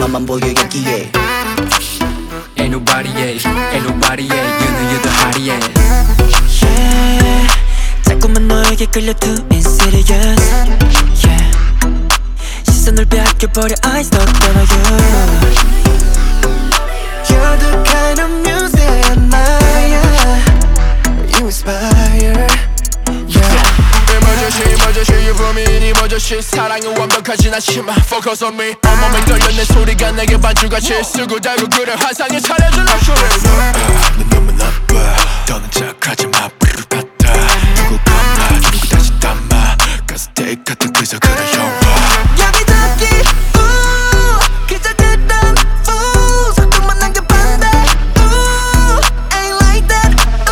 너만 보여 여기에. Ain't nobody, yeah, ain't nobody, yeah. You know you're the hottie, yeah. Yeah, 자꾸만 너에게 끌려 too insidious. Yeah, 시선을 빼앗겨버려 I stuck on you. You're the kind of music I admire. You inspire. Emergency, you for me in emergency. 사랑은 완벽하진 않지만 focus on me. 온몸에 떨려 내 소리가 내게 반주같이 쓰고 달고 그래 환상에 차려준 luxury. 넌 너무 나빠 더는 착하지 마. 누구 감아 누구 다시 담아 가스테이크 같은 그저 그런 영화. 여기저기 그저 그런 속도만 남겨봤네. Ain't like that.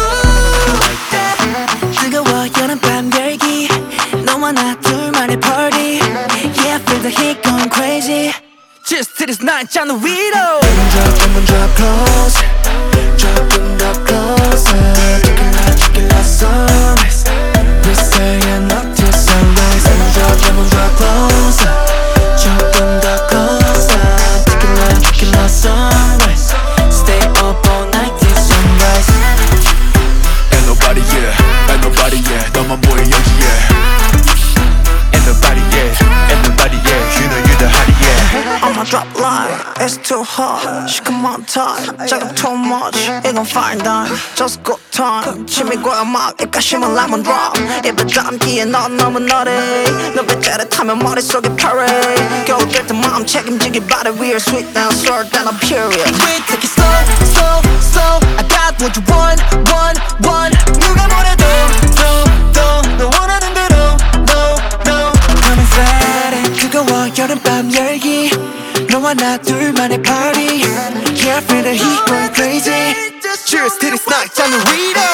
뜨거워 여름밤 열기 너와 나 둘만의 party. Yeah, I feel the heat going crazy. Just to this night on the window. Drop close, dropping the closer. Tequila sunrise, we staying up till sunrise. Drop closer, dropping the closer. Tequila sunrise, stay up all night till sunrise. Ain't nobody, yeah, ain't nobody, yeah. 너만 보여 여기에. Ain't nobody, yeah, ain't nobody, yeah. You know you're the hottie, yeah. On my drop line, it's too hot. She come on top, 자극 too much. 이건 fine dine, just good time. 침이 고여 막 입가심은 lemon drop. 입에 담기에 넌 너무 너래. 너 배째를 타면 머릿속에 parade. 겨울 될 때 마음 책임지기 바래. We're sweet and sour than a period. We take it slow, slow, slow. I got what you want, want, want. 누가 뭐래도, 너 원하는 대로, no. Come and set it. 뜨거워 여름밤 열기 너와 나 둘만의 party. Yeah, I feel the heat going crazy. Cheers to this night on the Rita.